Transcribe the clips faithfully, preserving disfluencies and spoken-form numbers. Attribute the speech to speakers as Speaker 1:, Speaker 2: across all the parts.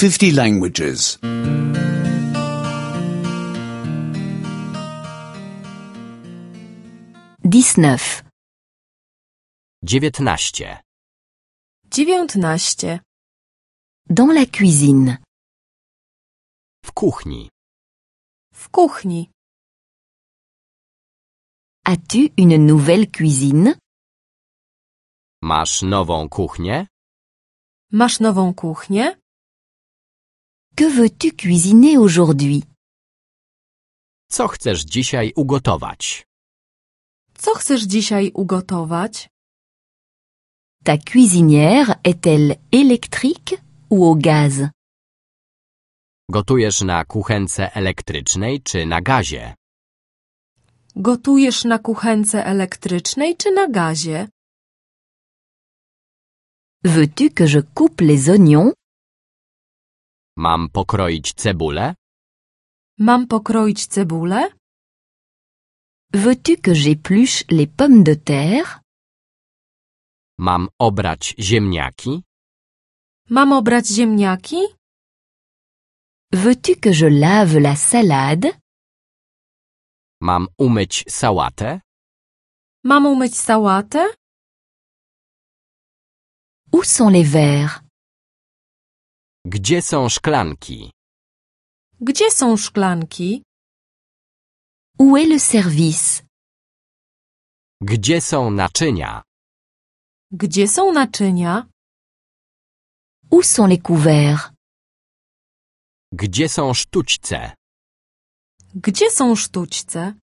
Speaker 1: fifty languages.
Speaker 2: dix-neuf.
Speaker 3: dziewiętnaście.
Speaker 4: Dziewiętnaście.
Speaker 2: Dans la cuisine.
Speaker 3: W kuchni.
Speaker 4: W kuchni.
Speaker 2: As-tu une nouvelle cuisine?
Speaker 3: Masz nową kuchnię?
Speaker 4: Masz nową kuchnię?
Speaker 2: Que veux-tu cuisiner aujourd'hui?
Speaker 3: Co chcesz dzisiaj ugotować?
Speaker 4: Co chcesz dzisiaj ugotować?
Speaker 2: Ta cuisinière est-elle électrique ou au gaz?
Speaker 3: Gotujesz na kuchence elektrycznej czy na gazie?
Speaker 4: Gotujesz na kuchence elektrycznej czy na gazie?
Speaker 2: Veux-tu que je coupe les oignons?
Speaker 3: Mam pokroić cebulę?
Speaker 4: Mam pokroić cebulę?
Speaker 2: Veux-tu que j'épluche les pommes de terre?
Speaker 3: Mam obrać ziemniaki?
Speaker 4: Mam obrać ziemniaki?
Speaker 2: Veux-tu que je lave la salade?
Speaker 3: Mam umyć sałatę?
Speaker 4: Mam umyć sałatę?
Speaker 2: Où sont les verres?
Speaker 3: Gdzie są szklanki?
Speaker 4: Gdzie są szklanki?
Speaker 2: Où est le service?
Speaker 3: Gdzie są naczynia?
Speaker 4: Gdzie są naczynia?
Speaker 2: Où sont les couverts?
Speaker 3: Gdzie są sztućce?
Speaker 4: Gdzie są sztućce?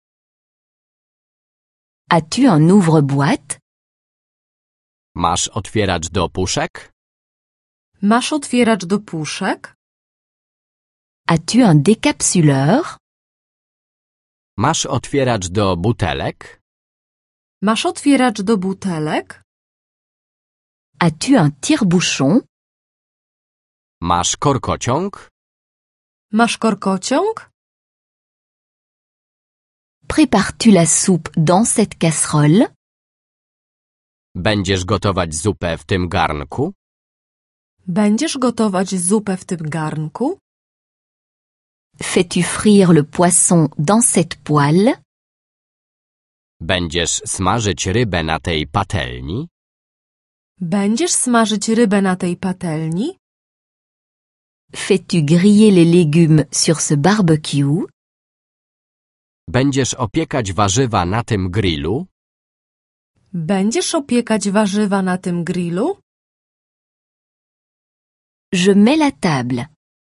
Speaker 2: As-tu un ouvre-boîte?
Speaker 3: Masz otwieracz do puszek?
Speaker 4: Masz otwieracz do puszek?
Speaker 2: As-tu un décapsuleur?
Speaker 3: Masz otwieracz do butelek?
Speaker 4: Masz otwieracz do butelek?
Speaker 2: As-tu un tire-bouchon?
Speaker 3: Masz korkociąg?
Speaker 4: Masz korkociąg?
Speaker 2: Prépares-tu la soupe dans cette casserole?
Speaker 3: Będziesz gotować zupę w tym garnku?
Speaker 4: Będziesz gotować zupę w tym garnku?
Speaker 2: Fais-tu frire le poisson dans cette poêle?
Speaker 3: Będziesz smażyć rybę na tej patelni?
Speaker 4: Będziesz smażyć rybę na tej patelni?
Speaker 2: Fais-tu griller les légumes sur ce barbecue?
Speaker 3: Będziesz opiekać warzywa na tym grillu?
Speaker 4: Będziesz opiekać warzywa na tym grillu?
Speaker 2: Je mets la table.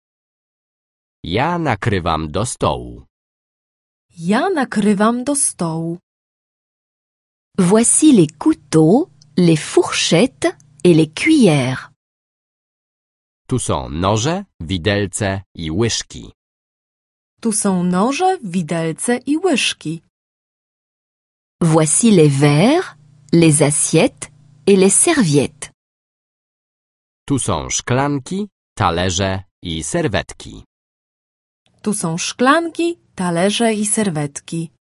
Speaker 3: Ja nakrywam do stołu.
Speaker 4: Ja nakrywam do stołu.
Speaker 2: Voici les couteaux, les fourchettes et les cuillères.
Speaker 3: Tu są noże, widelce i łyżki.
Speaker 4: Tu są noże, widelce i łyżki.
Speaker 2: Voici les verres, les assiettes et les serviettes.
Speaker 3: Tu są szklanki, talerze i serwetki.
Speaker 4: Tu są szklanki, talerze i serwetki.